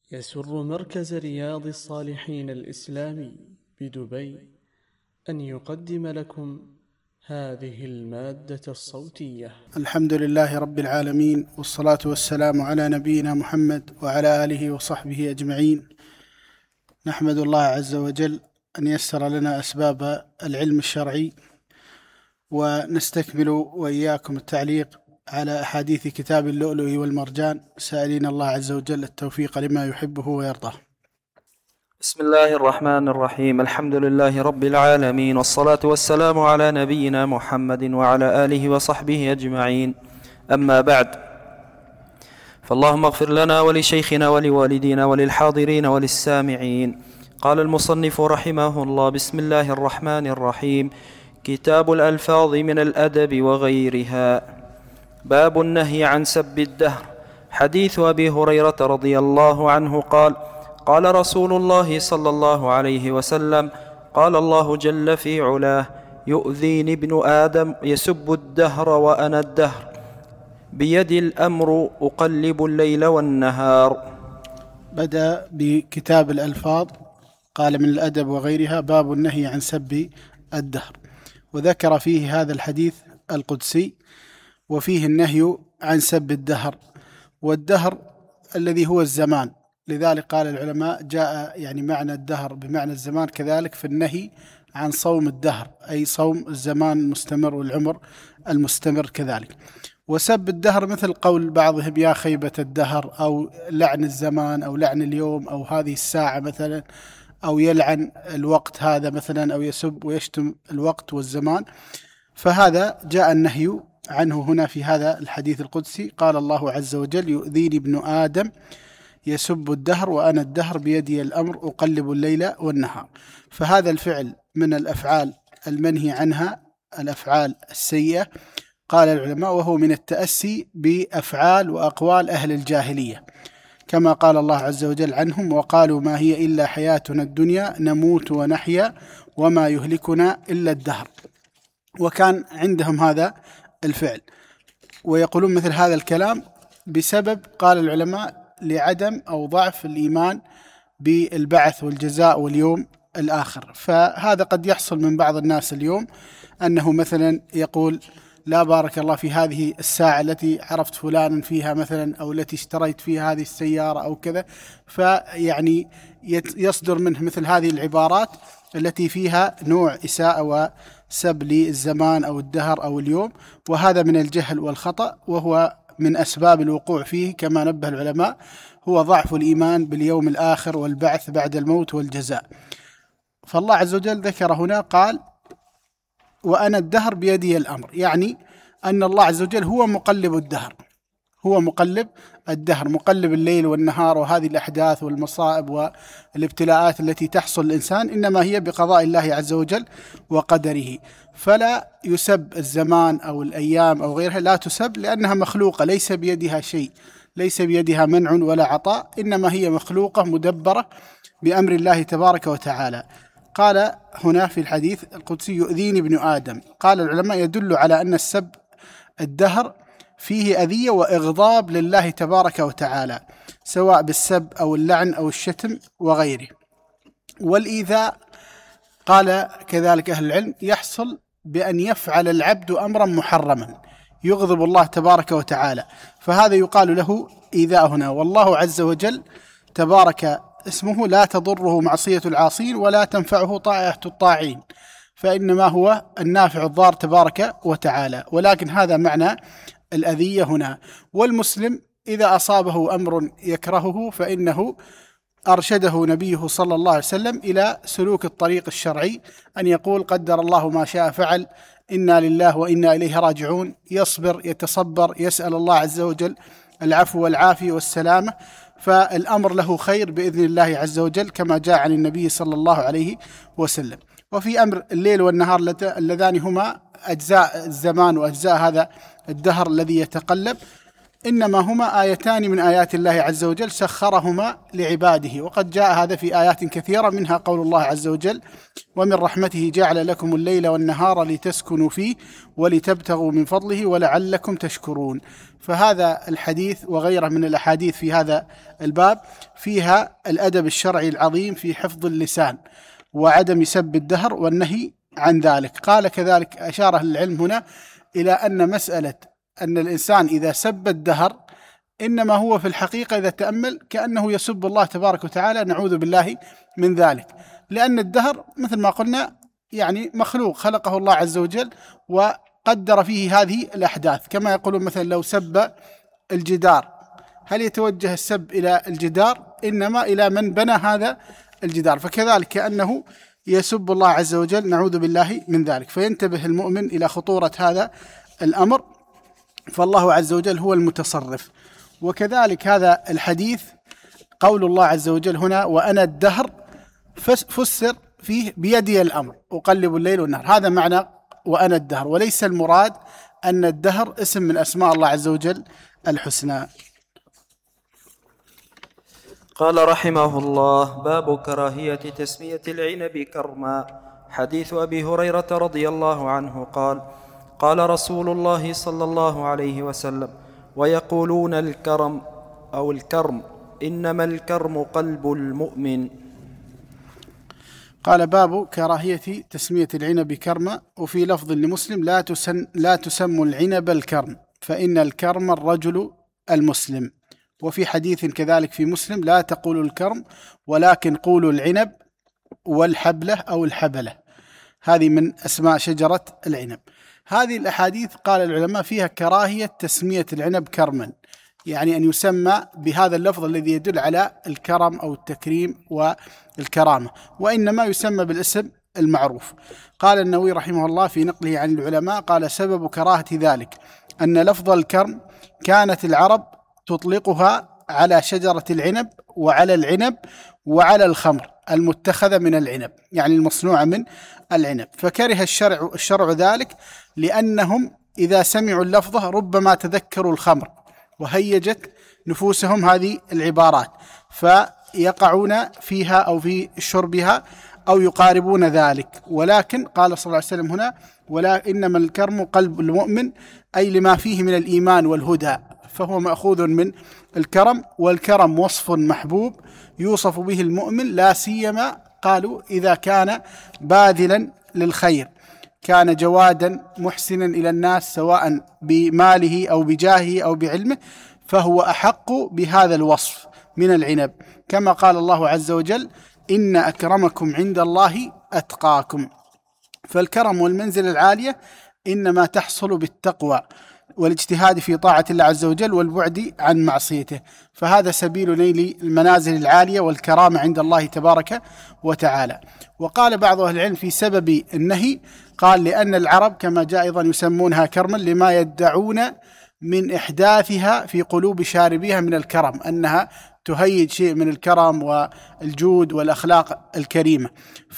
يسر مركز رياض الصالحين الإسلامي بدبي أن يقدم لكم هذه المادة الصوتية. الحمد لله رب العالمين، والصلاة والسلام على نبينا محمد وعلى آله وصحبه أجمعين. نحمد الله عز وجل أن يسر لنا أسباب العلم الشرعي، ونستكمل وإياكم التعليق على أحاديث كتاب اللؤلؤ والمرجان، سائلين الله عز وجل التوفيق لما يحبه ويرضاه. بسم الله الرحمن الرحيم. الحمد لله رب العالمين، والصلاة والسلام على نبينا محمد وعلى آله وصحبه أجمعين. أما بعد، فاللهم اغفر لنا ولشيخنا ولوالدينا وللحاضرين وللسامعين. قال المصنف رحمه الله: بسم الله الرحمن الرحيم. كتاب الألفاظ من الأدب وغيرها. باب النهي عن سب الدهر. حديث أبي هريرة رضي الله عنه قال: قال رسول الله صلى الله عليه وسلم: قال الله جل في علاه: يؤذيني ابن آدم يسب الدهر وأنا الدهر، بيدي الأمر أقلب الليل والنهار. بدأ بكتاب الألفاظ، قال من الأدب وغيرها: باب النهي عن سب الدهر، وذكر فيه هذا الحديث القدسي، وفيه النهي عن سب الدهر، والدهر الذي هو الزمان. لذلك قال العلماء جاء معنى الدهر بمعنى الزمان، كذلك في النهي عن صوم الدهر أي صوم الزمان المستمر والعمر المستمر كذلك. وسب الدهر مثل قول بعضهم يا خيبة الدهر، أو لعن الزمان، أو لعن اليوم، أو هذه الساعة مثلا، أو يلعن الوقت هذا مثلا، أو يسب ويشتم الوقت والزمان. فهذا جاء النهي عنه هنا في هذا الحديث القدسي. قال الله عز وجل: يؤذيني ابن آدم يسب الدهر وأنا الدهر، بيدي الأمر أقلب الليل والنهار. فهذا الفعل من الأفعال المنهي عنها، الأفعال السيئة، قال العلماء، وهو من التأسي بأفعال وأقوال أهل الجاهلية، كما قال الله عز وجل عنهم: وقالوا ما هي إلا حياتنا الدنيا نموت ونحيا وما يهلكنا إلا الدهر. وكان عندهم هذا الفعل، ويقولون مثل هذا الكلام بسبب، قال العلماء، لعدم أو ضعف الإيمان بالبعث والجزاء واليوم الآخر. فهذا قد يحصل من بعض الناس اليوم، أنه مثلا يقول: لا بارك الله في هذه الساعة التي عرفت فلانا فيها مثلا، أو التي اشتريت فيها هذه السيارة أو كذا. يصدر منه مثل هذه العبارات التي فيها نوع إساءة وسب للزمان أو الدهر أو اليوم. وهذا من الجهل والخطأ، وهو من أسباب الوقوع فيه كما نبه العلماء، هو ضعف الإيمان باليوم الآخر والبعث بعد الموت والجزاء. فالله عز وجل ذكر هنا، قال: وأنا الدهر بيدي الأمر، يعني أن الله عز وجل هو مقلب الدهر، هو مقلب الدهر، مقلب الليل والنهار. وهذه الأحداث والمصائب والابتلاءات التي تحصل الإنسان إنما هي بقضاء الله عز وجل وقدره. فلا يسب الزمان أو الأيام أو غيرها، لا تسب، لأنها مخلوقة، ليس بيدها شيء، ليس بيدها منع ولا عطاء، إنما هي مخلوقة مدبرة بأمر الله تبارك وتعالى. قال هنا في الحديث القدسي: يؤذيني ابن آدم. قال العلماء يدل على أن السب الدهر فيه أذية وإغضاب لله تبارك وتعالى، سواء بالسب أو اللعن أو الشتم وغيره. والإيذاء، قال كذلك أهل العلم، يحصل بأن يفعل العبد أمرا محرما يغضب الله تبارك وتعالى، فهذا يقال له إيذاء هنا. والله عز وجل تبارك اسمه لا تضره معصية العاصين ولا تنفعه طاعة الطاعين، فإنما هو النافع الضار تبارك وتعالى. ولكن هذا معنى الأذية هنا. والمسلم إذا أصابه أمر يكرهه فإنه أرشده نبيه صلى الله عليه وسلم إلى سلوك الطريق الشرعي، أن يقول: قدر الله ما شاء فعل، إنا لله وإنا إليه راجعون، يصبر، يتصبر، يسأل الله عز وجل العفو والعافية والسلامة، فالأمر له خير بإذن الله عز وجل، كما جاء عن النبي صلى الله عليه وسلم. وفي أمر الليل والنهار اللذان هما أجزاء الزمان وأجزاء هذا الدهر الذي يتقلب، إنما هما آيتان من آيات الله عز وجل سخرهما لعباده، وقد جاء هذا في آيات كثيرة، منها قول الله عز وجل: ومن رحمته جعل لكم الليل والنهار لتسكنوا فيه ولتبتغوا من فضله ولعلكم تشكرون. فهذا الحديث وغيره من الأحاديث في هذا الباب فيها الأدب الشرعي العظيم في حفظ اللسان وعدم سب الدهر والنهي عن ذلك. قال كذلك أشار العلم هنا إلى أن مسألة أن الإنسان إذا سب الدهر إنما هو في الحقيقة إذا تأمل كأنه يسب الله تبارك وتعالى، نعوذ بالله من ذلك، لأن الدهر مثل ما قلنا يعني مخلوق خلقه الله عز وجل وقدر فيه هذه الأحداث. كما يقولون مثلا لو سب الجدار، هل يتوجه السب إلى الجدار؟ إنما إلى من بنى هذا الجدار. فكذلك كأنه يسب الله عز وجل، نعوذ بالله من ذلك. فينتبه المؤمن إلى خطورة هذا الأمر، فالله عز وجل هو المتصرف. وكذلك هذا الحديث قول الله عز وجل هنا: وأنا الدهر، فسر فيه بيدي الأمر أقلب الليل والنهار، هذا معنى وأنا الدهر، وليس المراد أن الدهر اسم من أسماء الله عز وجل الحسنى. قال رحمه الله: باب كراهية تسمية العنب كرما. حديث أبي هريرة رضي الله عنه قال: قال رسول الله صلى الله عليه وسلم: ويقولون الكرم أو الكرم، إنما الكرم قلب المؤمن. قال: باب كراهية تسمية العنب كرما. وفي لفظ لمسلم: لا تسموا العنب الكرم، فإن الكرم الرجل المسلم. وفي حديث كذلك في مسلم: لا تقولوا الكرم ولكن قولوا العنب والحبلة أو الحبلة، هذه من أسماء شجرة العنب. هذه الأحاديث قال العلماء فيها كراهية تسمية العنب كرما، يعني أن يسمى بهذا اللفظ الذي يدل على الكرم أو التكريم والكرامة، وإنما يسمى بالاسم المعروف. قال النووي رحمه الله في نقله عن العلماء قال: سبب كراهة ذلك أن لفظ الكرم كانت العرب تطلقها على شجرة العنب وعلى العنب وعلى الخمر المتخذة من العنب، يعني المصنوعة من العنب. فكره الشرع ذلك، لأنهم إذا سمعوا اللفظة ربما تذكروا الخمر وهيجت نفوسهم هذه العبارات فيقعون فيها أو في شربها أو يقاربون ذلك. ولكن قال صلى الله عليه وسلم هنا: ولا إنما الكرم قلب المؤمن، أي لما فيه من الإيمان والهدى، فهو مأخوذ من الكرم. والكرم وصف محبوب يوصف به المؤمن، لا سيما قالوا إذا كان باذلا للخير، كان جوادا محسنا إلى الناس سواء بماله أو بجاهه أو بعلمه، فهو أحق بهذا الوصف من العنب، كما قال الله عز وجل: إن أكرمكم عند الله أتقاكم. فالكرم والمنزل العالية إنما تحصل بالتقوى والاجتهاد في طاعة الله عز وجل والبعد عن معصيته، فهذا سبيل نيل المنازل العالية والكرامة عند الله تبارك وتعالى. وقال بعض أهل العلم في سبب النهي، قال: لأن العرب كما جاء أيضا يسمونها كرما لما يدعون من إحداثها في قلوب شاربيها من الكرم، أنها تهيج شيء من الكرم والجود والأخلاق الكريمة،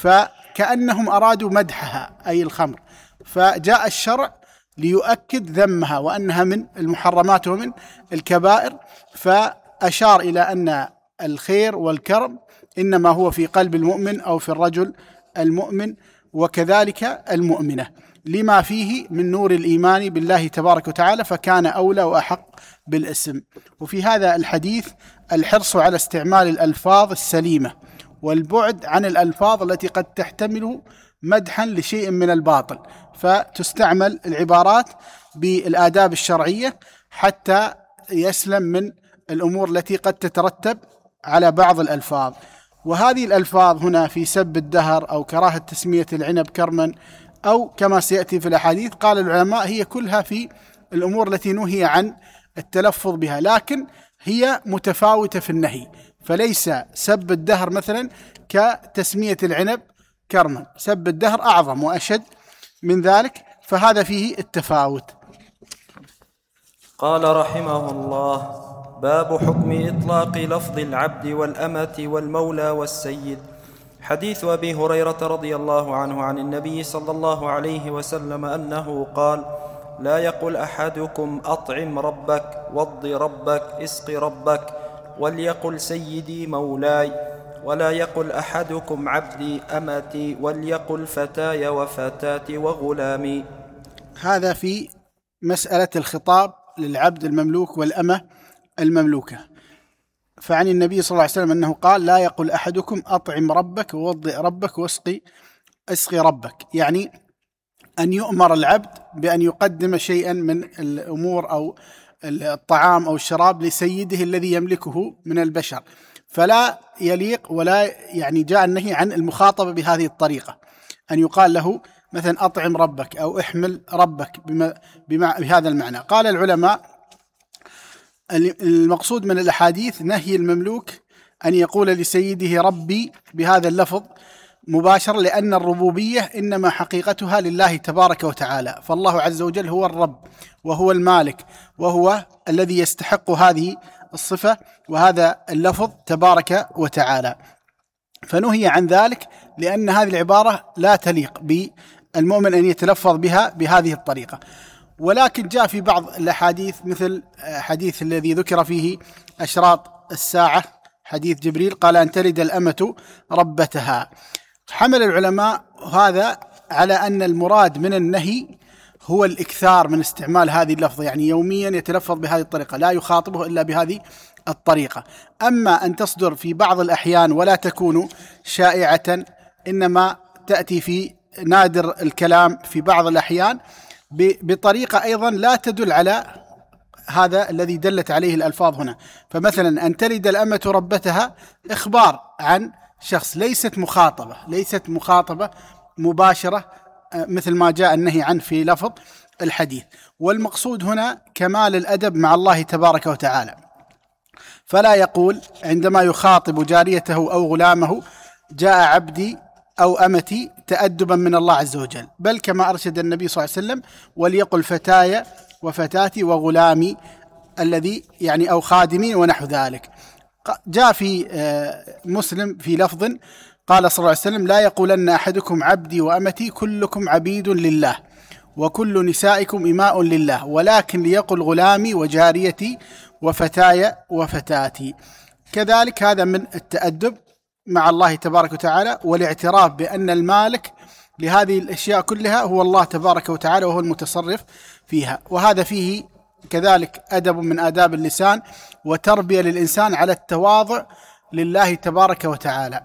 فكأنهم أرادوا مدحها أي الخمر، فجاء الشرع ليؤكد ذمها وأنها من المحرمات ومن الكبائر، فأشار إلى أن الخير والكرم إنما هو في قلب المؤمن أو في الرجل المؤمن وكذلك المؤمنة، لما فيه من نور الإيمان بالله تبارك وتعالى، فكان أولى وأحق بالاسم. وفي هذا الحديث الحرص على استعمال الألفاظ السليمة والبعد عن الألفاظ التي قد تحتمل مدحا لشيء من الباطل، فتستعمل العبارات بالآداب الشرعية حتى يسلم من الأمور التي قد تترتب على بعض الألفاظ. وهذه الألفاظ هنا في سب الدهر أو كراهة تسمية العنب كرما أو كما سيأتي في الأحاديث، قال العلماء هي كلها في الأمور التي نهي عن التلفظ بها، لكن هي متفاوتة في النهي، فليس سب الدهر مثلا كتسمية العنب كرما، سب الدهر أعظم وأشد من ذلك، فهذا فيه التفاوت. قال رحمه الله: باب حكم إطلاق لفظ العبد والأمة والمولى والسيد. حديث أبي هريرة رضي الله عنه عن النبي صلى الله عليه وسلم أنه قال: لا يقل أحدكم أطعم ربك، وض ربك، اسق ربك، وليقل سيدي مولاي. ولا يقل أحدكم عبدي أمتي، وليقل فتاي وفتاتي وغلامي. هذا في مسألة الخطاب للعبد المملوك والأمة المملوكة. فعن النبي صلى الله عليه وسلم أنه قال: لا يقل أحدكم أطعم ربك ووضئ ربك اسقي ربك، يعني أن يؤمر العبد بأن يقدم شيئا من الأمور أو الطعام أو الشراب لسيده الذي يملكه من البشر، فلا يليق ولا يعني جاء النهي عن المخاطبة بهذه الطريقة، أن يقال له مثلا أطعم ربك أو احمل ربك بهذا المعنى. قال العلماء: المقصود من الأحاديث نهي المملوك أن يقول لسيده ربي بهذا اللفظ مباشرة، لأن الربوبية إنما حقيقتها لله تبارك وتعالى، فالله عز وجل هو الرب وهو المالك وهو الذي يستحق هذه الصفة وهذا اللفظ تبارك وتعالى، فنهي عن ذلك لأن هذه العبارة لا تليق بالمؤمن أن يتلفظ بها بهذه الطريقة. ولكن جاء في بعض الأحاديث مثل حديث الذي ذكر فيه أشراط الساعة، حديث جبريل قال: أن تلد الأمة ربتها. حمل العلماء هذا على أن المراد من النهي هو الإكثار من استعمال هذه اللفظة، يعني يوميا يتلفظ بهذه الطريقة، لا يخاطبه إلا بهذه الطريقة. أما أن تصدر في بعض الأحيان ولا تكون شائعة، إنما تأتي في نادر الكلام في بعض الأحيان بطريقة أيضا لا تدل على هذا الذي دلت عليه الألفاظ هنا. فمثلا أن تلد الأمة ربتها إخبار عن شخص، ليست مخاطبة مباشرة مثل ما جاء النهي عنه في لفظ الحديث. والمقصود هنا كمال الأدب مع الله تبارك وتعالى، فلا يقول عندما يخاطب جاريته أو غلامه جاء عبدي أو أمتي تأدبا من الله عز وجل، بل كما أرشد النبي صلى الله عليه وسلم: وليقل فتاي وفتاتي وغلامي، الذي يعني أو خادمي ونحو ذلك. جاء في مسلم في لفظ قال صلى الله عليه وسلم: لا يقولن أحدكم عبدي وأمتي، كلكم عبيد لله وكل نسائكم إماء لله، ولكن ليقل غلامي وجاريتي وفتاي وفتاتي. كذلك هذا من التأدب مع الله تبارك وتعالى، والاعتراف بأن المالك لهذه الأشياء كلها هو الله تبارك وتعالى وهو المتصرف فيها. وهذا فيه كذلك أدب من آداب اللسان وتربية للإنسان على التواضع لله تبارك وتعالى.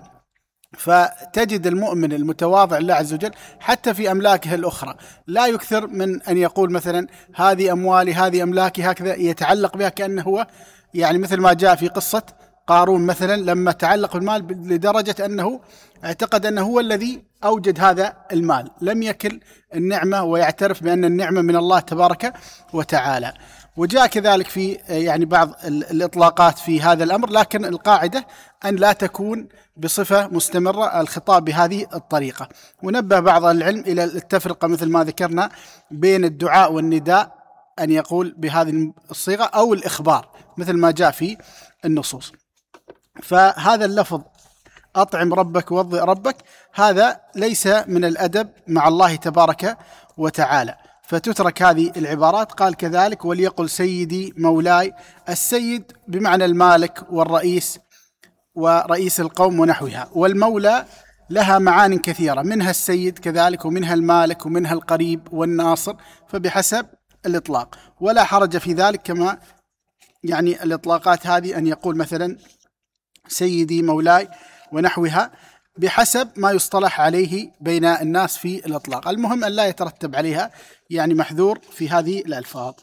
فتجد المؤمن المتواضع لله عز وجل حتى في أملاكه الأخرى لا يكثر من أن يقول مثلا هذه أموالي هذه أملاكي، هكذا يتعلق بها كأنه هو يعني مثل ما جاء في قصة قارون مثلا لما تعلق بالمال لدرجة أنه اعتقد أنه هو الذي أوجد هذا المال، لم يكل النعمة ويعترف بأن النعمة من الله تبارك وتعالى. وجاء كذلك في يعني بعض الإطلاقات في هذا الأمر، لكن القاعدة أن لا تكون بصفة مستمرة الخطاب بهذه الطريقة. ونبه بعض العلم إلى التفرقة مثل ما ذكرنا بين الدعاء والنداء، أن يقول بهذه الصيغة أو الإخبار مثل ما جاء في النصوص. فهذا اللفظ أطعم ربك ووضئ ربك هذا ليس من الأدب مع الله تبارك وتعالى، فتترك هذه العبارات. قال كذلك: وليقل سيدي مولاي. السيد بمعنى المالك والرئيس ورئيس القوم ونحوها، والمولى لها معان كثيرة، منها السيد كذلك ومنها المالك ومنها القريب والناصر، فبحسب الإطلاق، ولا حرج في ذلك كما يعني الإطلاقات هذه أن يقول مثلا سيدي مولاي ونحوها بحسب ما يصطلح عليه بين الناس في الإطلاق. المهم أن لا يترتب عليها يعني محذور في هذه الألفاظ.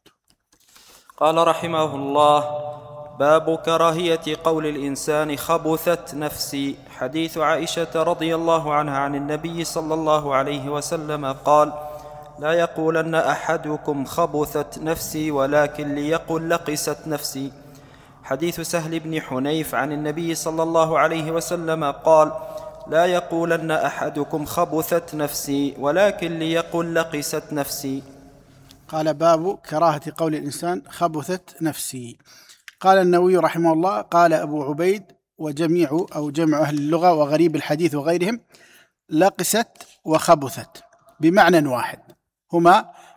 قال رحمه الله: باب كراهية قول الإنسان خبثت نفسي. حديث عائشة رضي الله عنها عن النبي صلى الله عليه وسلم قال: لا يقولن أحدكم خبثت نفسي، ولكن ليقل لقست نفسي. حديث سهل بن حنيف عن النبي صلى الله عليه وسلم قال: لا يقولن أحدكم خبثت نفسي، ولكن ليقل لقست نفسي. قال: باب كراهة قول الإنسان خبثت نفسي. قال النووي رحمه الله: قال أبو عبيد وجميع أو جمع أهل اللغة وغريب الحديث وغيرهم: لقست وخبثت بمعنى واحد، هما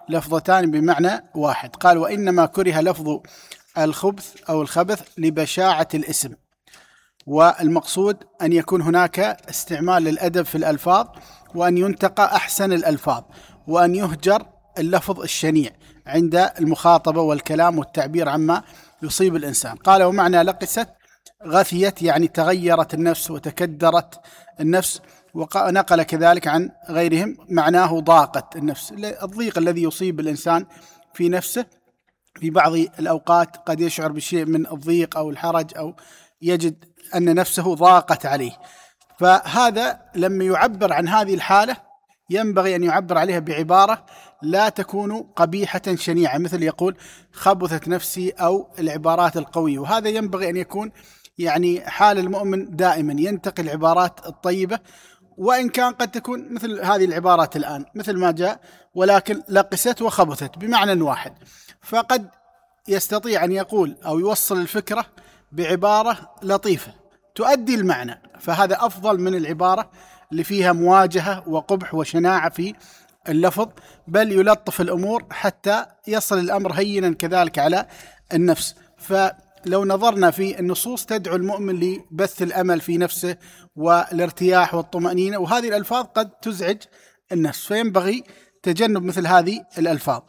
لفظتان بمعنى واحد. قال وإنما كره لفظ الخبث أو الخبث لبشاعة الاسم، والمقصود أن يكون هناك استعمال للأدب في الألفاظ، وأن ينتقى أحسن الألفاظ، وأن يهجر اللفظ الشنيع عند المخاطبة والكلام والتعبير عما يصيب الإنسان. قال ومعنى لقست غثيت يعني تغيرت النفس وتكدرت النفس، ونقل كذلك عن غيرهم معناه ضاقت النفس. الضيق الذي يصيب الإنسان في نفسه في بعض الأوقات قد يشعر بشيء من الضيق أو الحرج، أو يجد أن نفسه ضاقت عليه، فهذا لما يعبر عن هذه الحالة ينبغي أن يعبر عليها بعبارة لا تكون قبيحة شنيعة، مثل يقول خبثت نفسي أو العبارات القوية. وهذا ينبغي أن يكون يعني حال المؤمن دائما، ينتقي العبارات الطيبة، وإن كان قد تكون مثل هذه العبارات الآن مثل ما جاء ولكن لقست وخبثت بمعنى واحد، فقد يستطيع أن يقول أو يوصل الفكرة بعبارة لطيفة تؤدي المعنى، فهذا أفضل من العبارة اللي فيها مواجهة وقبح وشناعة في اللفظ، بل يلطف الأمور حتى يصل الأمر هينا كذلك على النفس. فلو نظرنا في النصوص تدعو المؤمن لبث الأمل في نفسه والارتياح والطمأنينة، وهذه الألفاظ قد تزعج النفس، فينبغي تجنب مثل هذه الألفاظ.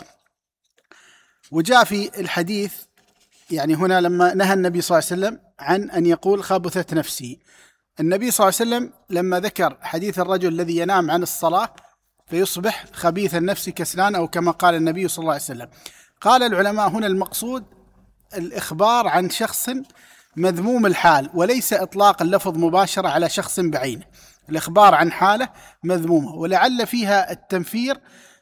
وجاء في الحديث يعني هنا لما نهى النبي صلى الله عليه وسلم عن أن يقول خبثت نفسي، النبي صلى الله عليه وسلم لما ذكر حديث الرجل الذي ينام عن الصلاة فيصبح خبيث النفس كسلان، أو كما قال النبي صلى الله عليه وسلم، قال العلماء هنا المقصود الإخبار عن شخص مذموم الحال، وليس إطلاق اللفظ مباشرة على شخص بعينه، الإخبار عن حالة مذمومة، ولعل فيها التنفير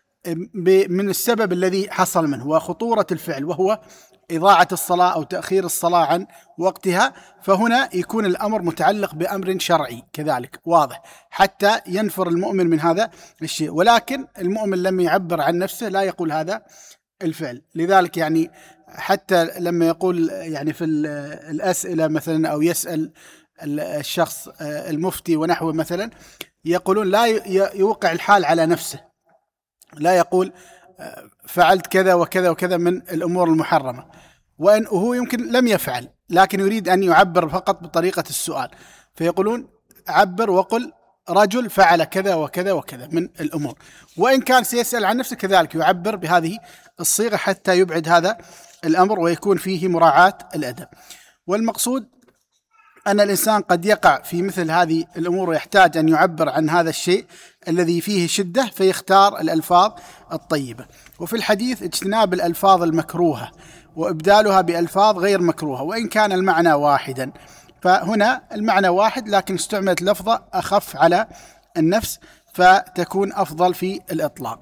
من السبب الذي حصل منه وخطورة الفعل، وهو إضاعة الصلاة أو تأخير الصلاة عن وقتها، فهنا يكون الأمر متعلق بأمر شرعي كذلك واضح حتى ينفر المؤمن من هذا الشيء. ولكن المؤمن لما يعبر عن نفسه لا يقول هذا الفعل، لذلك يعني حتى لما يقول يعني في الأسئلة مثلا أو يسأل الشخص المفتي ونحوه مثلا، يقولون لا يوقع الحال على نفسه، لا يقول فعلت كذا وكذا وكذا من الأمور المحرمة، وإن هو يمكن لم يفعل لكن يريد أن يعبر فقط بطريقة السؤال، فيقولون عبر وقل رجل فعل كذا وكذا وكذا من الأمور، وإن كان سيسأل عن نفسه كذلك يعبر بهذه الصيغة حتى يبعد هذا الأمر ويكون فيه مراعاة الأدب. والمقصود أن الإنسان قد يقع في مثل هذه الأمور ويحتاج أن يعبر عن هذا الشيء الذي فيه شدة، فيختار الألفاظ الطيبة. وفي الحديث اجتناب الألفاظ المكروهة وإبدالها بألفاظ غير مكروهة وإن كان المعنى واحدا، فهنا المعنى واحد لكن استعملت لفظة أخف على النفس فتكون أفضل في الإطلاق.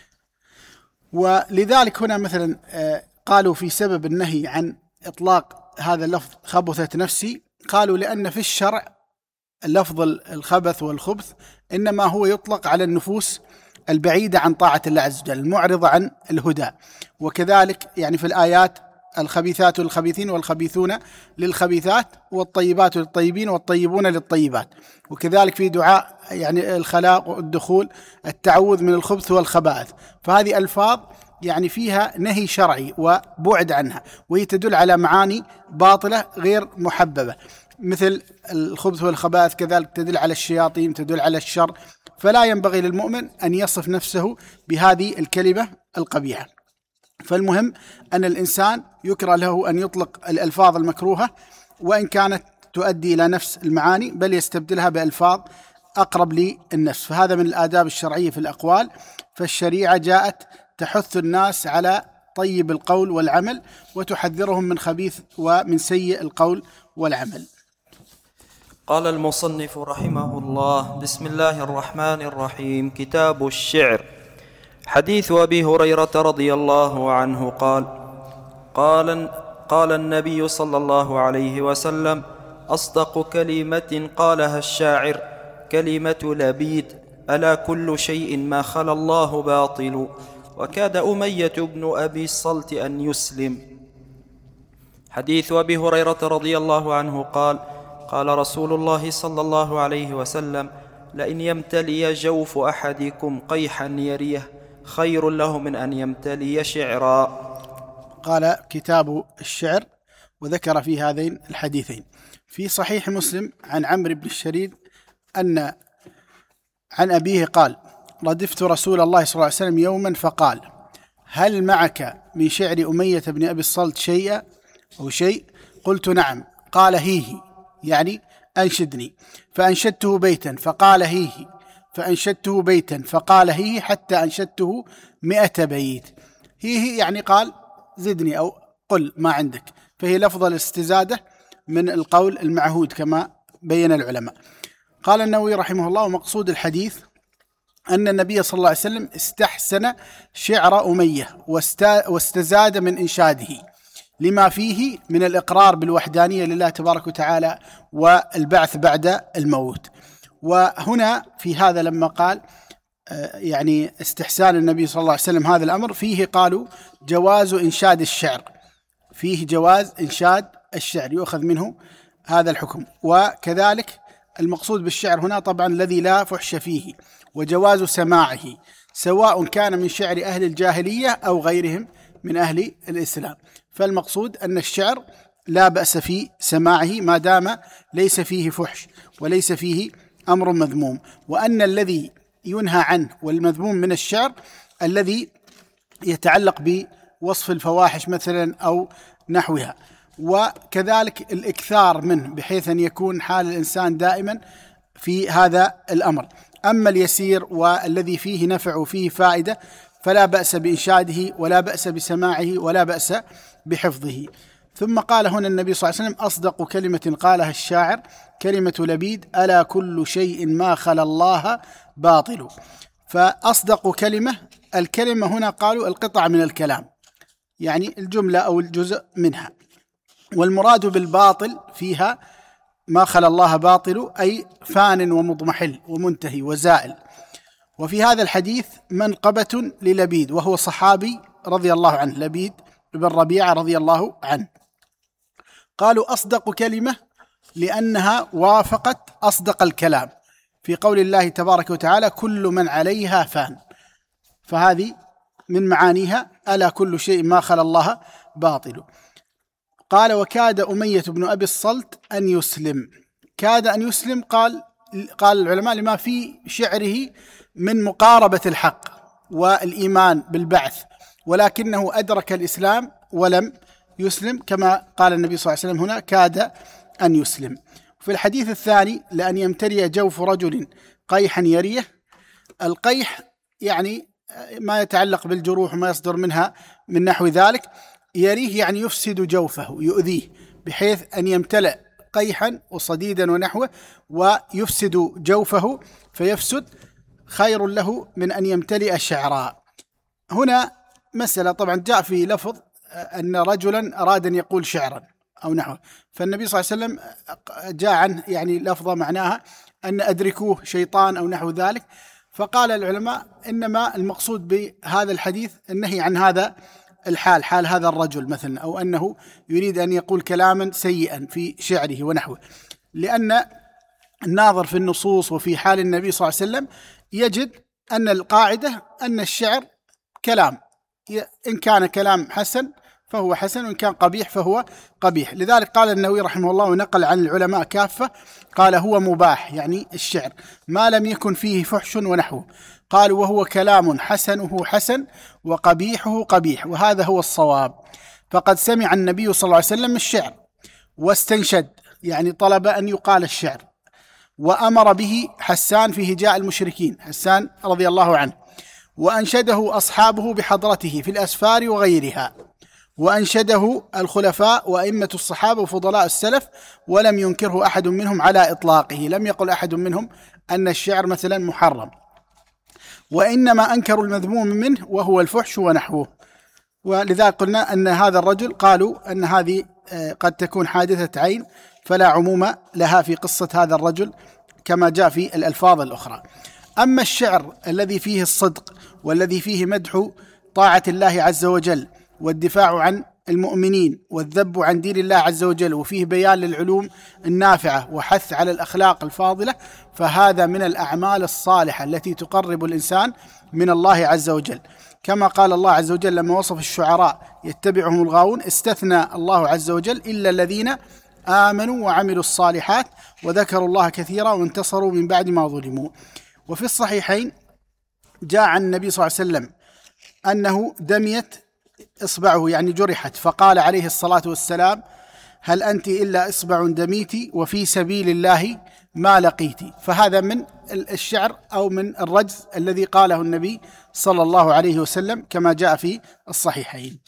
ولذلك هنا مثلا قالوا في سبب النهي عن إطلاق هذا اللفظ خبثت نفسي، قالوا لأن في الشرع اللفظ الخبث والخبث إنما هو يطلق على النفوس البعيدة عن طاعة الله عز وجل المعرضة عن الهدى، وكذلك يعني في الآيات الخبيثات للخبيثين والخبيثون للخبيثات والطيبات للطيبين والطيبون للطيبات، وكذلك في دعاء يعني الخلاء والدخول التعوذ من الخبث والخبائث، فهذه ألفاظ يعني فيها نهي شرعي وبعد عنها، وهي تدل على معاني باطلة غير محببة، مثل الخبث والخبائث كذلك تدل على الشياطين، تدل على الشر، فلا ينبغي للمؤمن أن يصف نفسه بهذه الكلمة القبيحة. فالمهم أن الإنسان يكره له أن يطلق الألفاظ المكروهة وإن كانت تؤدي إلى نفس المعاني، بل يستبدلها بألفاظ أقرب للنفس، فهذا من الآداب الشرعية في الأقوال. فالشريعة جاءت تحث الناس على طيب القول والعمل وتحذرهم من خبيث ومن سيء القول والعمل. قال المصنف رحمه الله: بسم الله الرحمن الرحيم. كتاب الشعر. حديث أبي هريرة رضي الله عنه قال النبي صلى الله عليه وسلم: أصدق كلمة قالها الشاعر كلمة لبيد: ألا كل شيء ما خلا الله باطل. وكاد أمية بن أبي الصلت أن يسلم. حديث أبي هريرة رضي الله عنه قال رسول الله صلى الله عليه وسلم: لئن يمتلي جوف أحدكم قيحا يريه خير له من أن يمتلي شعرا. قال كتاب الشعر، وذكر في هذين الحديثين. في صحيح مسلم عن عمرو بن الشريد أن عن أبيه قال: ردفت رسول الله صلى الله عليه وسلم يوما فقال: هل معك من شعر أمية بن أبي الصلت شيء؟ قلت: نعم. قال: هيه، يعني أنشدني. فأنشدته بيتا فقال: هيه. فأنشدته بيتا فقال: هيه، حتى أنشدته 100 بيت. هيه يعني قال: زدني أو قل ما عندك، فهي لفظ الاستزادة من القول المعهود كما بين العلماء. قال النووي رحمه الله: ومقصود الحديث أن النبي صلى الله عليه وسلم استحسن شعر أمية واستزاد من إنشاده لما فيه من الإقرار بالوحدانية لله تبارك وتعالى والبعث بعد الموت. وهنا في هذا لما قال يعني استحسان النبي صلى الله عليه وسلم هذا الأمر، فيه قالوا جواز إنشاد الشعر، فيه جواز إنشاد الشعر، يؤخذ منه هذا الحكم. وكذلك المقصود بالشعر هنا طبعا الذي لا فحش فيه، وجواز سماعه سواء كان من شعر أهل الجاهلية أو غيرهم من أهل الإسلام. فالمقصود أن الشعر لا بأس في سماعه ما دام ليس فيه فحش وليس فيه أمر مذموم، وأن الذي ينهى عنه والمذموم من الشعر الذي يتعلق بوصف الفواحش مثلا أو نحوها، وكذلك الإكثار منه بحيث أن يكون حال الإنسان دائما في هذا الأمر. أما اليسير والذي فيه نفع وفيه فائدة فلا بأس بإنشاده ولا بأس بسماعه ولا بأس بحفظه. ثم قال هنا النبي صلى الله عليه وسلم: أصدق كلمة قالها الشاعر كلمة لبيد: ألا كل شيء ما خلا الله باطل. فأصدق كلمة، الكلمة هنا قالوا القطع من الكلام، يعني الجملة أو الجزء منها، والمراد بالباطل فيها ما خلا الله باطل أي فان ومضمحل ومنتهي وزائل. وفي هذا الحديث منقبة للبيد، وهو صحابي رضي الله عنه، لبيد بن ربيعة رضي الله عنه. قالوا أصدق كلمة لأنها وافقت أصدق الكلام في قول الله تبارك وتعالى: كل من عليها فان، فهذه من معانيها ألا كل شيء ما خلا الله باطل. قال: وكاد أمية بن أبي الصلت أن يسلم. كاد أن يسلم قال العلماء لما في شعره من مقاربة الحق والإيمان بالبعث، ولكنه أدرك الإسلام ولم يسلم، كما قال النبي صلى الله عليه وسلم هنا: كاد أن يسلم. في الحديث الثاني: لأن يمتلي جوف رجل قيحا يريه. القيح يعني ما يتعلق بالجروح وما يصدر منها من نحو ذلك. يريه يعني يفسد جوفه، يؤذيه، بحيث أن يمتلئ قيحا وصديدا ونحوه ويفسد جوفه فيفسد، خير له من أن يمتلئ شعرا. هنا مسألة، طبعا جاء في لفظ أن رجلا أراد أن يقول شعرا أو نحوه، فالنبي صلى الله عليه وسلم جاء عنه يعني لفظة معناها أن أدركوه شيطان أو نحو ذلك. فقال العلماء إنما المقصود بهذا الحديث النهي عن هذا الحال، حال هذا الرجل مثلا، أو أنه يريد أن يقول كلاما سيئا في شعره ونحوه، لأن الناظر في النصوص وفي حال النبي صلى الله عليه وسلم يجد أن القاعدة أن الشعر كلام، إن كان كلام حسن فهو حسن، وإن كان قبيح فهو قبيح. لذلك قال النووي رحمه الله ونقل عن العلماء كافة، قال: هو مباح، يعني الشعر، ما لم يكن فيه فحش ونحوه. قالوا: وهو كلام حسنه حسن وقبيحه قبيح، وهذا هو الصواب. فقد سمع النبي صلى الله عليه وسلم الشعر واستنشد، يعني طلب أن يقال الشعر، وأمر به حسان في هجاء المشركين، حسان رضي الله عنه، وأنشده أصحابه بحضرته في الأسفار وغيرها، وأنشده الخلفاء وأئمة الصحابة وفضلاء السلف، ولم ينكره أحد منهم على إطلاقه، لم يقل أحد منهم أن الشعر مثلا محرم، وإنما أنكروا المذموم منه وهو الفحش ونحوه. ولذلك قلنا أن هذا الرجل قالوا أن هذه قد تكون حادثة عين، فلا عموم لها في قصة هذا الرجل كما جاء في الألفاظ الأخرى. أما الشعر الذي فيه الصدق والذي فيه مدح طاعة الله عز وجل والدفاع عن المؤمنين والذب عن دين الله عز وجل، وفيه بيان للعلوم النافعة وحث على الأخلاق الفاضلة، فهذا من الأعمال الصالحة التي تقرب الإنسان من الله عز وجل. كما قال الله عز وجل لما وصف الشعراء يتبعهم الغاوون، استثنى الله عز وجل إلا الذين آمنوا وعملوا الصالحات وذكروا الله كثيرا وانتصروا من بعد ما ظلموا. وفي الصحيحين جاء عن النبي صلى الله عليه وسلم أنه دميت إصبعه، يعني جرحت، فقال عليه الصلاة والسلام: هل أنت إلا إصبع دميتي وفي سبيل الله ما لقيتي. فهذا من الشعر أو من الرجز الذي قاله النبي صلى الله عليه وسلم كما جاء في الصحيحين.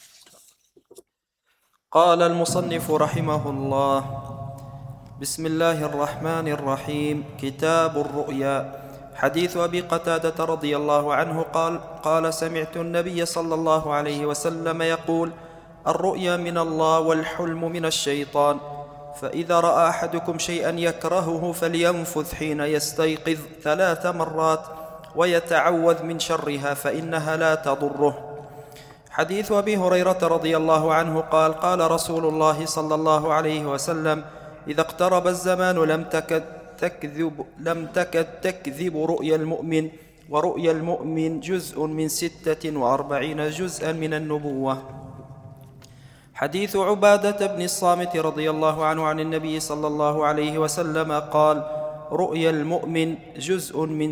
قال المصنف رحمه الله: بسم الله الرحمن الرحيم. كتاب الرؤيا. حديث أبي قتادة رضي الله عنه قال سمعت النبي صلى الله عليه وسلم يقول: الرؤيا من الله والحلم من الشيطان، فإذا رأى أحدكم شيئا يكرهه فلينفث حين يستيقظ 3 مرات ويتعوذ من شرها فإنها لا تضره. حديث أبي هريرة رضي الله عنه قال رسول الله صلى الله عليه وسلم: إذا اقترب الزمان لم تكد تكذب رؤيا المؤمن، ورؤيا المؤمن جزء من 46 جزءا من النبوة. حديث عبادة بن الصامت رضي الله عنه عن النبي صلى الله عليه وسلم قال: رؤيا المؤمن جزء من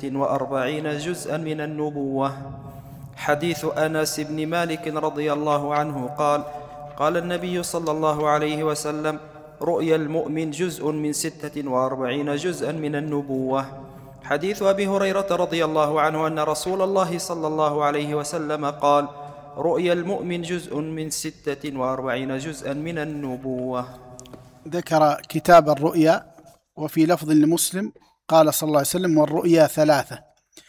46 جزءا من النبوة. حديث أنس بن مالك رضي الله عنه قال النبي صلى الله عليه وسلم: رؤيا المؤمن جزء من 46 جزءا من النبوة. حديث أبي هريرة رضي الله عنه أن رسول الله صلى الله عليه وسلم قال: رؤيا المؤمن جزء من 46 جزءا من النبوة. ذكر كتاب الرؤيا، وفي لفظ لمسلم قال صلى الله عليه وسلم: والرؤيا 3،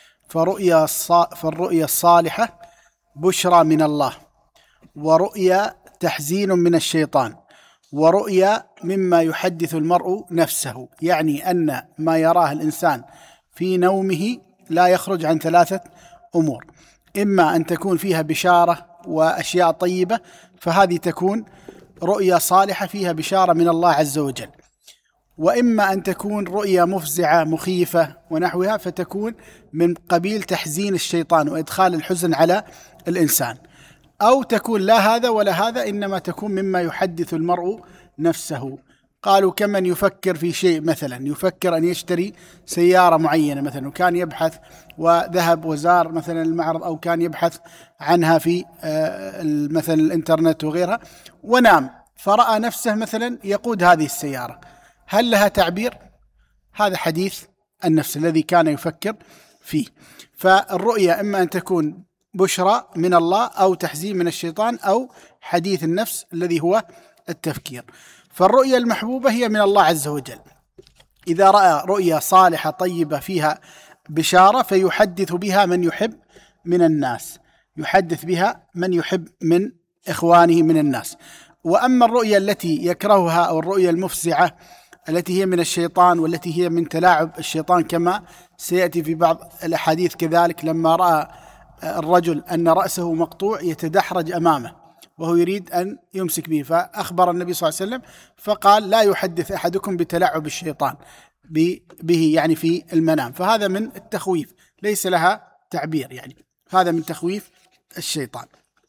فالرؤيا الصالحة بشرى من الله، ورؤيا تحزين من الشيطان، ورؤيا مما يحدث المرء نفسه، يعني أن ما يراه الإنسان في نومه لا يخرج عن 3 أمور: إما أن تكون فيها بشارة وأشياء طيبة، فهذه تكون رؤيا صالحة فيها بشارة من الله عز وجل، وإما أن تكون رؤيا مفزعة مخيفة ونحوها، فتكون من قبيل تحزين الشيطان وإدخال الحزن على الإنسان، أو تكون لا هذا ولا هذا، إنما تكون مما يحدث المرء نفسه. قالوا: كمن يفكر في شيء، مثلا يفكر أن يشتري سيارة معينة مثلا، وكان يبحث وذهب وزار مثلا المعرض، أو كان يبحث عنها في مثلا الإنترنت وغيرها، ونام فرأى نفسه مثلا يقود هذه السيارة، هل لها تعبير؟ هذا حديث النفس الذي كان يفكر فيه. فالرؤيا إما أن تكون بشرى من الله، أو تحزين من الشيطان، أو حديث النفس الذي هو التفكير. فالرؤيا المحبوبة هي من الله عز وجل. إذا رأى رؤيا صالحة طيبة فيها بشارة فيحدث بها من يحب من الناس، يحدث بها من يحب من إخوانه من الناس. وأما الرؤيا التي يكرهها أو الرؤيا المفزعة التي هي من الشيطان، والتي هي من تلاعب الشيطان، كما سيأتي في بعض الأحاديث كذلك، لما رأى الرجل أن رأسه مقطوع يتدحرج أمامه وهو يريد أن يمسك به، فأخبر النبي صلى الله عليه وسلم فقال: لا يحدث أحدكم بتلاعب الشيطان به، يعني في المنام، فهذا من التخويف، ليس لها تعبير، يعني هذا من تخويف الشيطان.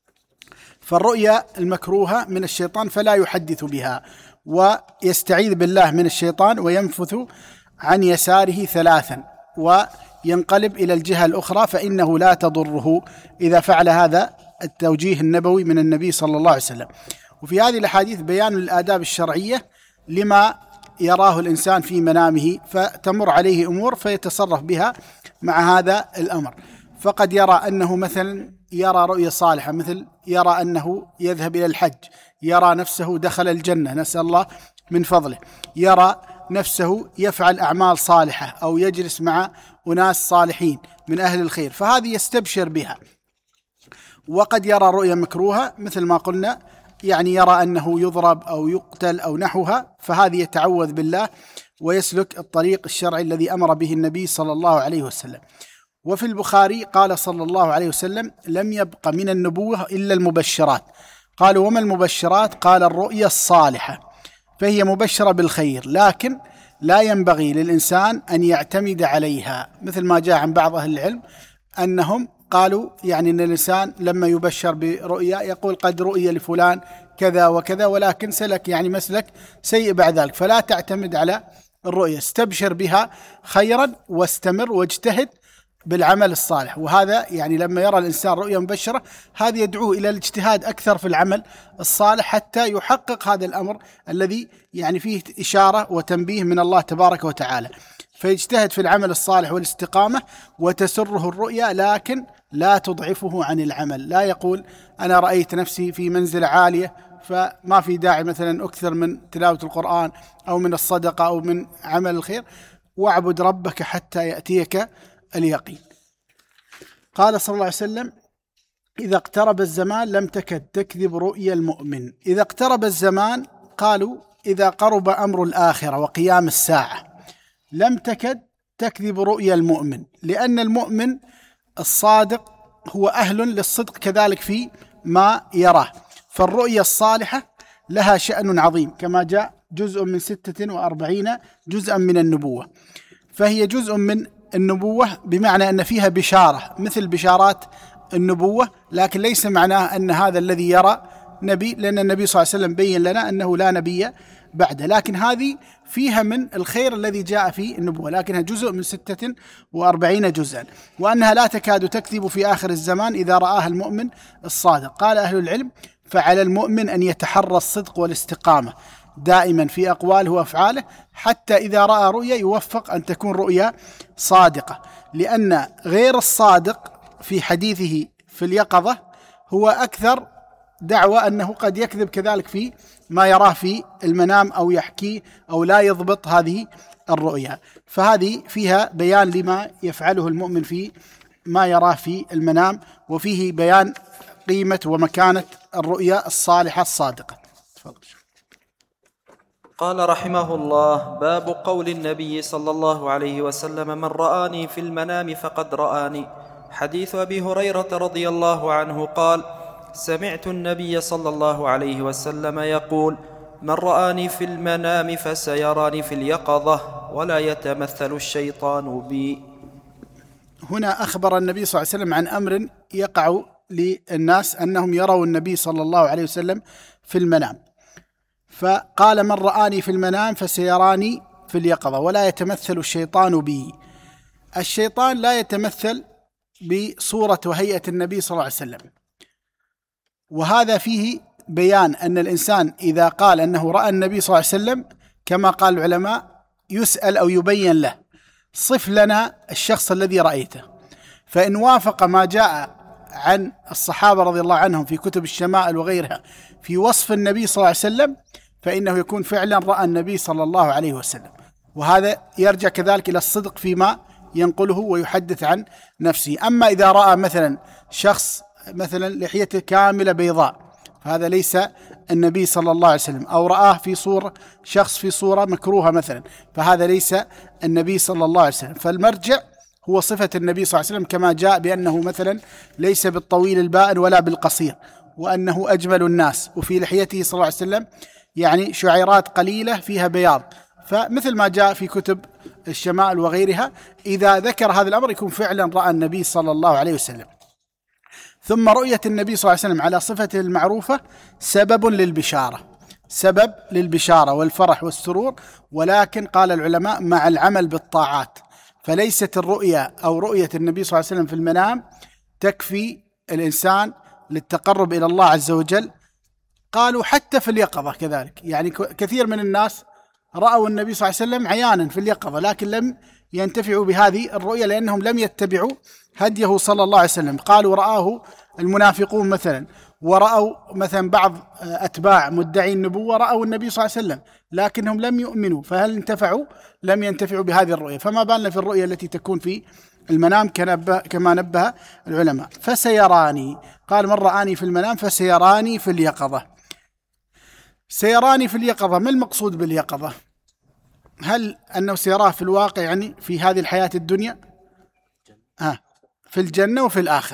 فالرؤيا المكروهة من الشيطان فلا يحدث بها، ويستعيذ بالله من الشيطان وينفث عن يساره 3 وينقلب إلى الجهة الأخرى، فإنه لا تضره إذا فعل هذا التوجيه النبوي من النبي صلى الله عليه وسلم. وفي هذه الأحاديث بيان الآداب الشرعية لما يراه الإنسان في منامه، فتمر عليه أمور فيتصرف بها مع هذا الأمر. فقد يرى أنه مثلا يرى رؤيا صالحة، مثل يرى أنه يذهب إلى الحج، يرى نفسه دخل الجنة، نسأل الله من فضله، يرى نفسه يفعل أعمال صالحة، أو يجلس مع أناس صالحين من أهل الخير، فهذه يستبشر بها. وقد يرى رؤيا مكروهة مثل ما قلنا، يعني يرى أنه يضرب أو يقتل أو نحوها، فهذه يتعوذ بالله ويسلك الطريق الشرعي الذي أمر به النبي صلى الله عليه وسلم. وفي البخاري قال صلى الله عليه وسلم: لم يبق من النبوة إلا المبشرات. قالوا وما المبشرات؟ قال الرؤيا الصالحة، فهي مبشرة بالخير، لكن لا ينبغي للإنسان أن يعتمد عليها، مثل ما جاء عن بعض أهل العلم أنهم قالوا يعني أن الإنسان لما يبشر برؤيا يقول قد رؤي لفلان كذا وكذا، ولكن سلك يعني مسلك سيء بعد ذلك، فلا تعتمد على الرؤيا، استبشر بها خيرا واستمر واجتهد بالعمل الصالح. وهذا يعني لما يرى الإنسان رؤيا مبشرة هذا يدعوه إلى الاجتهاد أكثر في العمل الصالح حتى يحقق هذا الأمر الذي يعني فيه إشارة وتنبيه من الله تبارك وتعالى، فيجتهد في العمل الصالح والاستقامة وتسره الرؤيا، لكن لا تضعفه عن العمل. لا يقول أنا رأيت نفسي في منزلة عالية فما في داعي مثلا أكثر من تلاوة القرآن أو من الصدقة أو من عمل الخير، واعبد ربك حتى يأتيك اليقين. قال صلى الله عليه وسلم إذا اقترب الزمان لم تكد تكذب رؤيا المؤمن. إذا اقترب الزمان قالوا إذا قرب أمر الآخرة وقيام الساعة لم تكد تكذب رؤيا المؤمن، لأن المؤمن الصادق هو أهل للصدق كذلك في ما يراه، فالرؤيا الصالحة لها شأن عظيم كما جاء جزء من 46 جزءا من النبوة، فهي جزء من النبوة بمعنى أن فيها بشارة مثل بشارات النبوة، لكن ليس معناه أن هذا الذي يرى نبي، لأن النبي صلى الله عليه وسلم بين لنا أنه لا نبي بعده، لكن هذه فيها من الخير الذي جاء في النبوة، لكنها جزء من 46 جزءا، وأنها لا تكاد تكذب في آخر الزمان إذا رآها المؤمن الصادق. قال أهل العلم فعلى المؤمن أن يتحرى الصدق والاستقامة دائما في أقواله وأفعاله، حتى إذا رأى رؤيا يوفق أن تكون رؤيا صادقة، لأن غير الصادق في حديثه في اليقظة هو أكثر دعوة أنه قد يكذب كذلك في ما يراه في المنام أو يحكي أو لا يضبط هذه الرؤيا، فهذه فيها بيان لما يفعله المؤمن في ما يراه في المنام، وفيه بيان قيمة ومكانة الرؤيا الصالحة الصادقة. تفضل. قال رحمه الله: باب قول النبي صلى الله عليه وسلم: من رآني في المنام فقد رآني. حديث أبي هريرة رضي الله عنه قال: سمعت النبي صلى الله عليه وسلم يقول: من رآني في المنام فسيراني في اليقظة ولا يتمثل الشيطان بي. هنا أخبر النبي صلى الله عليه وسلم عن أمر يقع للناس أنهم يروا النبي صلى الله عليه وسلم في المنام، فقال: من رآني في المنام فسيراني في اليقظة ولا يتمثل الشيطان بي. الشيطان لا يتمثل بصورة وهيئة النبي صلى الله عليه وسلم، وهذا فيه بيان أن الإنسان إذا قال أنه رأى النبي صلى الله عليه وسلم كما قال العلماء يسأل أو يبين له: صف لنا الشخص الذي رأيته، فإن وافق ما جاء عن الصحابة رضي الله عنهم في كتب الشمائل وغيرها في وصف النبي صلى الله عليه وسلم فإنه يكون فعلا رأى النبي صلى الله عليه وسلم، وهذا يرجع كذلك إلى الصدق فيما ينقله ويحدث عن نفسه. أما إذا رأى مثلا شخص مثلا لحيته كاملة بيضاء فهذا ليس النبي صلى الله عليه وسلم، أو رآه في صورة شخص في صورة مكروهة مثلا فهذا ليس النبي صلى الله عليه وسلم، فالمرجع هو صفة النبي صلى الله عليه وسلم كما جاء بأنه مثلا ليس بالطويل البائن ولا بالقصير، وأنه أجمل الناس، وفي لحيته صلى الله عليه وسلم يعني شعيرات قليلة فيها بياض، فمثل ما جاء في كتب الشمائل وغيرها إذا ذكر هذا الأمر يكون فعلا رأى النبي صلى الله عليه وسلم. ثم رؤية النبي صلى الله عليه وسلم على صفته المعروفة سبب للبشارة والفرح والسرور، ولكن قال العلماء مع العمل بالطاعات، فليست الرؤيا أو رؤية النبي صلى الله عليه وسلم في المنام تكفي الإنسان للتقرب إلى الله عز وجل. قالوا حتى في اليقظة كذلك، يعني كثير من الناس رأوا النبي صلى الله عليه وسلم عيانا في اليقظة لكن لم ينتفعوا بهذه الرؤية لأنهم لم يتبعوا هديه صلى الله عليه وسلم. قالوا رآه المنافقون مثلا، ورأوا مثلا بعض أتباع مدعي النبوة رأوا النبي صلى الله عليه وسلم لكنهم لم يؤمنوا، فهل انتفعوا؟ لم ينتفعوا بهذه الرؤية، فما بالنا في الرؤية التي تكون في المنام كما نبه العلماء. فسيراني، قال: من رآني في المنام فسيراني في اليقظة. سيراني في اليقظة، ما المقصود باليقظة؟ هل أنه سيراه في الواقع يعني في هذه الحياة الدنيا؟ في الجنة وفي الآخرة،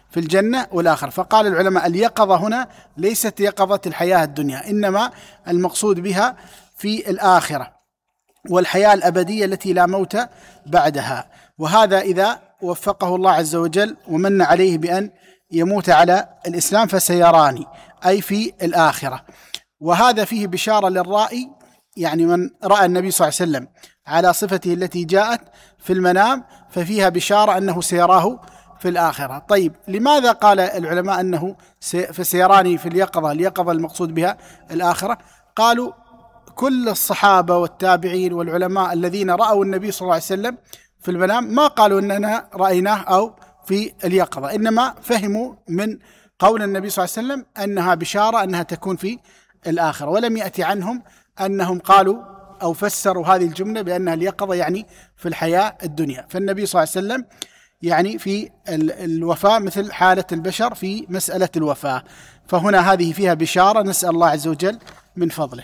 في الجنة والآخرة. فقال العلماء اليقظة هنا ليست يقظة الحياة الدنيا، إنما المقصود بها في الآخرة والحياة الأبدية التي لا موت بعدها. وهذا إذا وفقه الله عز وجل ومن عليه بأن يموت على الإسلام فسيراني، أي في الآخرة. وهذا فيه بشارة للرائي، يعني من رأى النبي صلى الله عليه وسلم على صفته التي جاءت في المنام ففيها بشارة أنه سيراه في الآخرة. طيب لماذا قال العلماء أنه فسيراني في اليقظة؟ اليقظة المقصود بها الآخرة. قالوا كل الصحابة والتابعين والعلماء الذين رأوا النبي صلى الله عليه وسلم في المنام ما قالوا أننا رأيناه أو في اليقظة، إنما فهموا من قول النبي صلى الله عليه وسلم أنها بشارة أنها تكون في الآخرة، ولم يأتي عنهم أنهم قالوا أو فسروا هذه الجملة بأنها اليقظة يعني في الحياة الدنيا. فالنبي صلى الله عليه وسلم يعني في الوفاة مثل حالة البشر في مسألة الوفاة، فهنا هذه فيها بشارة، نسأل الله عز وجل من فضله.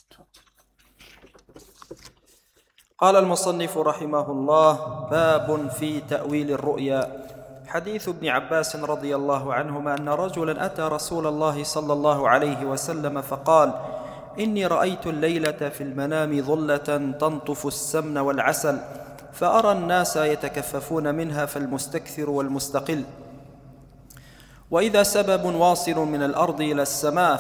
قال المصنف رحمه الله: باب في تأويل الرؤيا. حديث ابن عباس رضي الله عنهما أن رجلا أتى رسول الله صلى الله عليه وسلم فقال: إني رأيت الليلة في المنام ظلة تنطف السمن والعسل، فأرى الناس يتكففون منها فالمستكثر والمستقل، وإذا سبب واصل من الأرض إلى السماء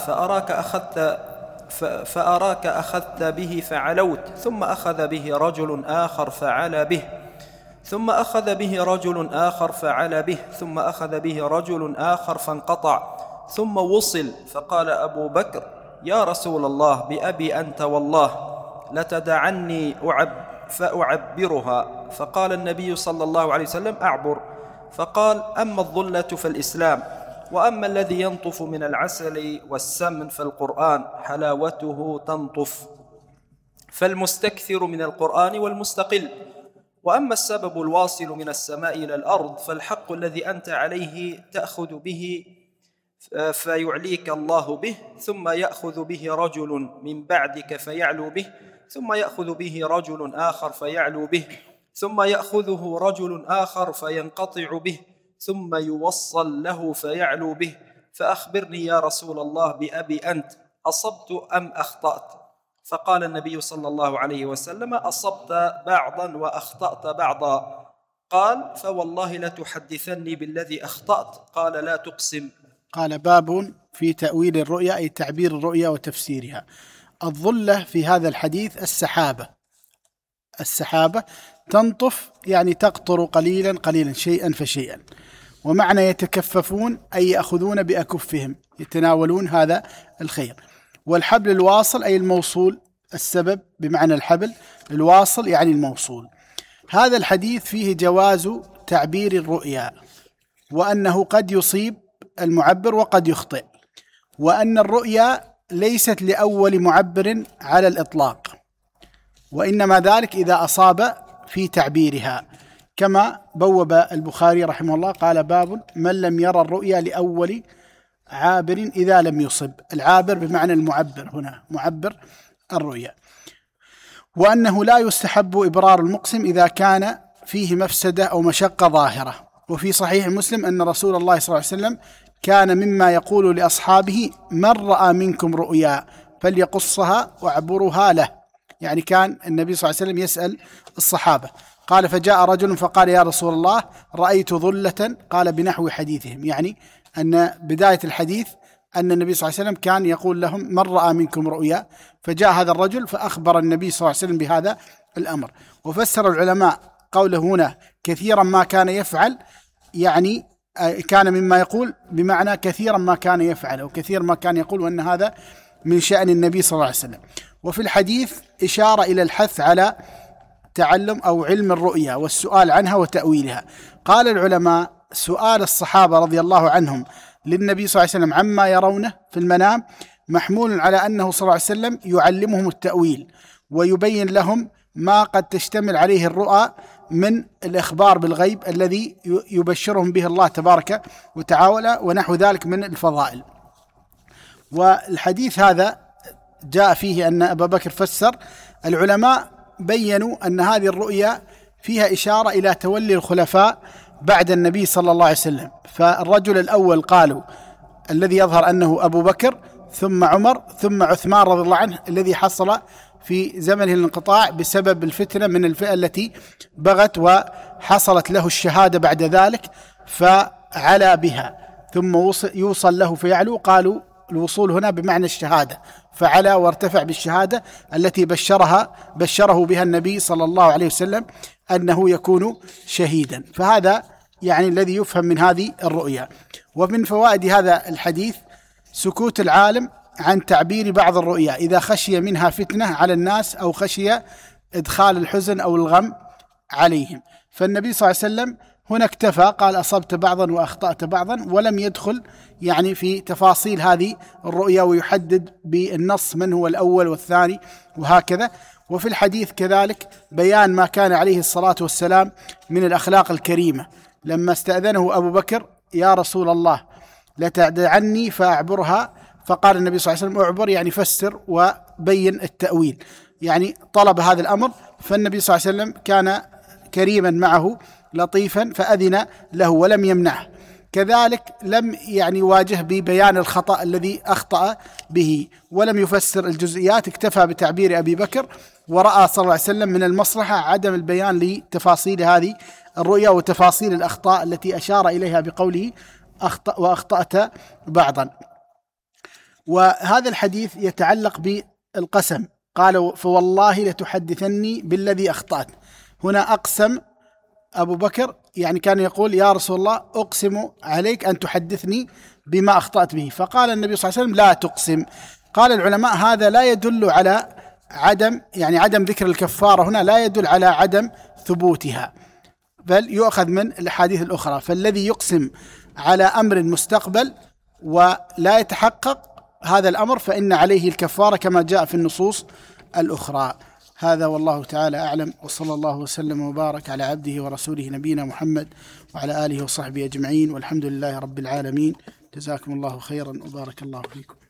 فأراك أخذت به فعلوت، ثم أخذ به رجل آخر فعلى به، ثم أخذ به رجل آخر فعلى به، ثم أخذ به رجل آخر فانقطع، ثم وصل. فقال أبو بكر: يا رسول الله، بأبي أنت والله لتدعني فأعبرها. فقال النبي صلى الله عليه وسلم: أعبر. فقال: أما الظلة فالإسلام، وأما الذي ينطف من العسل والسمن فالقرآن حلاوته تنطف، فالمستكثر من القرآن والمستقل. وأما السبب الواصل من السماء إلى الأرض فالحق الذي أنت عليه تأخذ به فيعليك الله به، ثم يأخذ به رجل من بعدك فيعلو به، ثم يأخذ به رجل آخر فيعلو به، ثم يأخذه رجل آخر فينقطع به، ثم يوصل له فيعلو به. فأخبرني يا رسول الله بأبي أنت، أصبت أم أخطأت؟ فقال النبي صلى الله عليه وسلم: أصبت بعضا وأخطأت بعضا. قال: فوالله لتحدثني بالذي أخطأت. قال: لا تقسم. قال: باب في تأويل الرؤيا، أي تعبير الرؤيا وتفسيرها. الظلة في هذا الحديث السحابة تنطف يعني تقطر قليلا قليلا شيئا فشيئا، ومعنى يتكففون أي يأخذون بأكفهم يتناولون هذا الخير. والحبل الواصل أي الموصول، السبب بمعنى الحبل، الواصل يعني الموصول. هذا الحديث فيه جواز تعبير الرؤيا، وأنه قد يصيب المعبر وقد يخطئ، وأن الرؤيا ليست لأول معبر على الإطلاق، وإنما ذلك إذا أصاب في تعبيرها، كما بوب البخاري رحمه الله قال: باب من لم يرى الرؤيا لأول عابر إذا لم يصب. العابر بمعنى المعبر، هنا معبر الرؤيا. وأنه لا يستحب إبرار المقسم إذا كان فيه مفسدة أو مشقة ظاهرة. وفي صحيح مسلم أن رسول الله صلى الله عليه وسلم كان مما يقول لأصحابه: من رأى منكم رؤيا فليقصها واعبرها له. يعني كان النبي صلى الله عليه وسلم يسأل الصحابة. قال: فجاء رجل فقال: يا رسول الله، رأيت ظلة. قال: بنحو حديثهم، يعني أن بداية الحديث أن النبي صلى الله عليه وسلم كان يقول لهم: من رأى منكم رؤيا. فجاء هذا الرجل فأخبر النبي صلى الله عليه وسلم بهذا الأمر. وفسر العلماء قوله هنا كثيرا ما كان يفعل، يعني كان مما يقول بمعنى كثيرا ما كان يفعل، أو كثير ما كان يقول، وأن هذا من شأن النبي صلى الله عليه وسلم. وفي الحديث إشارة إلى الحث على تعلم أو علم الرؤيا والسؤال عنها وتأويلها. قال العلماء: سؤال الصحابة رضي الله عنهم للنبي صلى الله عليه وسلم عما يرونه في المنام محمول على أنه صلى الله عليه وسلم يعلمهم التأويل ويبين لهم ما قد تشتمل عليه الرؤى من الإخبار بالغيب الذي يبشرهم به الله تبارك وتعالى ونحو ذلك من الفضائل. والحديث هذا جاء فيه أن أبا بكر فسر. العلماء بيّنوا أن هذه الرؤيا فيها إشارة إلى تولي الخلفاء بعد النبي صلى الله عليه وسلم. فالرجل الأول قالوا الذي يظهر أنه أبو بكر، ثم عمر، ثم عثمان رضي الله عنه الذي حصل في زمنه الانقطاع بسبب الفتنة من الفئة التي بغت وحصلت له الشهادة بعد ذلك فعلا بها، ثم يوصل له فيعلو. قالوا الوصول هنا بمعنى الشهادة، فعلا وارتفع بالشهادة التي بشره بها النبي صلى الله عليه وسلم أنه يكون شهيدا. فهذا يعني الذي يفهم من هذه الرؤيا. ومن فوائد هذا الحديث سكوت العالم عن تعبير بعض الرؤيا إذا خشي منها فتنة على الناس أو خشي إدخال الحزن أو الغم عليهم. فالنبي صلى الله عليه وسلم هنا اكتفى، قال أصبت بعضا وأخطأت بعضا، ولم يدخل يعني في تفاصيل هذه الرؤيا ويحدد بالنص من هو الأول والثاني وهكذا. وفي الحديث كذلك بيان ما كان عليه الصلاة والسلام من الأخلاق الكريمة. لما استأذنه أبو بكر يا رسول الله لتدعني فأعبرها، فقال النبي صلى الله عليه وسلم أعبر يعني فسر وبين التأويل، يعني طلب هذا الأمر. فالنبي صلى الله عليه وسلم كان كريما معه لطيفا فأذن له ولم يمنعه. كذلك لم يعني واجه ببيان الخطأ الذي أخطأ به ولم يفسر الجزئيات، اكتفى بتعبير أبي بكر، ورأى صلى الله عليه وسلم من المصلحة عدم البيان لتفاصيل هذه الرؤيا وتفاصيل الأخطاء التي أشار إليها بقوله وأخطأت بعضا. وهذا الحديث يتعلق بالقسم، قالوا فوالله لتحدثني بالذي أخطأت. هنا أقسم أبو بكر، يعني كان يقول يا رسول الله أقسم عليك أن تحدثني بما أخطأت به، فقال النبي صلى الله عليه وسلم لا تقسم. قال العلماء هذا لا يدل على عدم ذكر الكفارة هنا، لا يدل على عدم ثبوتها، بل يؤخذ من الأحاديث الأخرى. فالذي يقسم على أمر مستقبل ولا يتحقق هذا الأمر فإن عليه الكفارة كما جاء في النصوص الأخرى. هذا والله تعالى أعلم، وصلى الله وسلم وبارك على عبده ورسوله نبينا محمد وعلى آله وصحبه أجمعين، والحمد لله رب العالمين. جزاكم الله خيرا وبارك الله فيكم.